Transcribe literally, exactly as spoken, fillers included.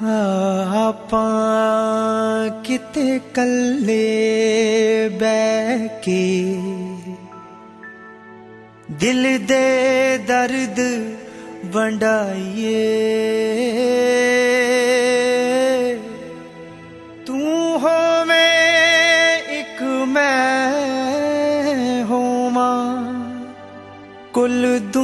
ਆਪਾਂ ਕਿਤੇ ਕੱਲੇ ਬਹਿ ਕੇ ਦਿਲ ਦੇ ਦਰਦ ਵੰਡਾਈਏ। ਤੂੰ ਹੋਵੇਂ ਇੱਕ ਮੈਂ ਹੋਵਾਂ, ਕੁੱਲ